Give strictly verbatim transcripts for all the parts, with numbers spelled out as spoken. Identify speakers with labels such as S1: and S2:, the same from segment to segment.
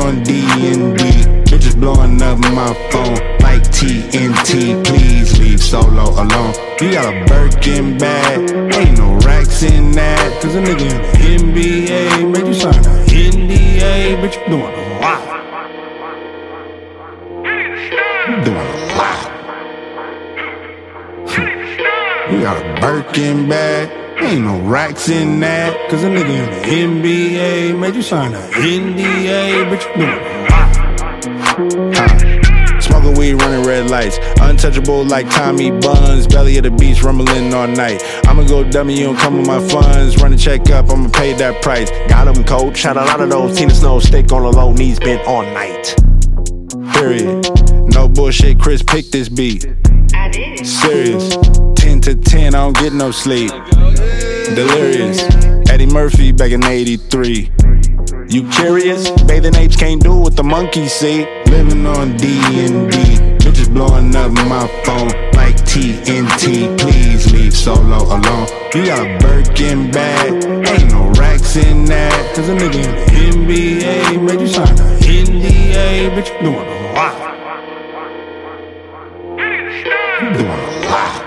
S1: on D and D. Bitches blowing up my phone like T N T. Please leave Solo alone. You got a Birkin bag, ain't no racks in that. Cause a nigga in the N B A made you sign a N D A. Bitch, you doing a lot. You doing a lot. You got a Birkin bag, ain't no racks in that. Cause a nigga in the N B A made you sign a N D A. Bitch, you doing a lot. uh, Smoking weed, running red lights. Untouchable like Tommy Buns. Belly of the beach, rumbling all night. I'ma go dummy, you don't come with my funds. Run a check up, I'ma pay that price.
S2: Got him, coach. Had a lot of those. Tina Snow, stick on the low, knees bent all night.
S1: Period. No bullshit, Chris picked this beat.
S3: I did.
S1: Serious. ten to ten, I don't get no sleep. Delirious. Eddie Murphy back in eighty-three. You curious? Bathing apes can't do what the monkeys see. Living on D and D. Bitches blowing up my phone like T N T. Please leave Solo alone. You got a Birkin bag, ain't no racks in that. Cause a nigga in the N B A made you sign a N D A. Bitch, you doing a lot. You doing a lot.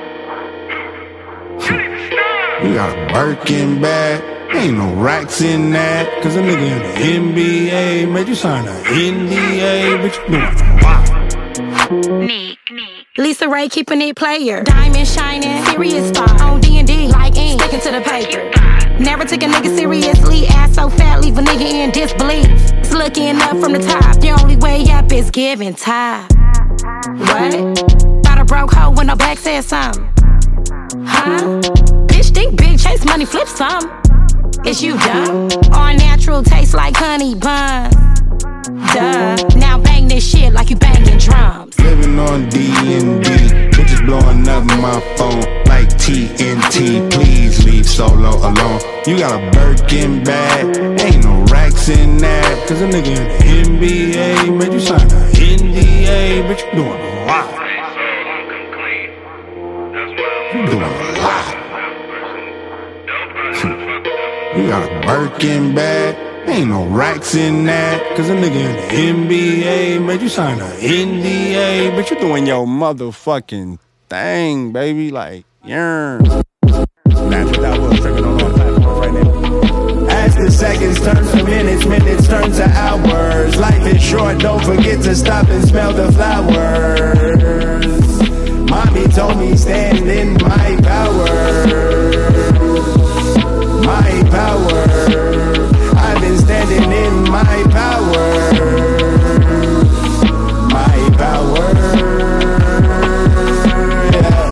S1: You got a Birkin bag, ain't no racks in that. Cause a nigga in the N B A made you sign a N D A. Bitch, you doing a lot.
S3: Nick, Nick. Lisa Ray keeping it player. Diamond shining, serious star. On D and D, like ink, sticking to the paper. Never took a nigga seriously. Ass so fat, leave a nigga in disbelief. It's looking up from the top. The only way up is giving top. What? Got a broke hoe when no back said something. Huh? Bitch think big, chase money, flip some. Is you dumb? Or natural taste like honey buns? Duh. Now bang this shit like you banging drums.
S1: Living on D and D. Bitches blowing up my phone like T N T. Please leave Solo alone. You got a Birkin bag, ain't no racks in that. Cause a nigga in the N B A made you sign a N D A. Bitch, you doing a lot. You doing a lot. You got a Birkin bag, ain't no racks in that. Cause a nigga in the N B A made you sign a N D A. Bitch, you doing your motherfucking thing, baby. Like, yearn. That's what I was drinking on our platform right now.
S4: As the seconds turn to minutes, minutes turn to hours. Life is short, don't forget to stop and smell the flowers.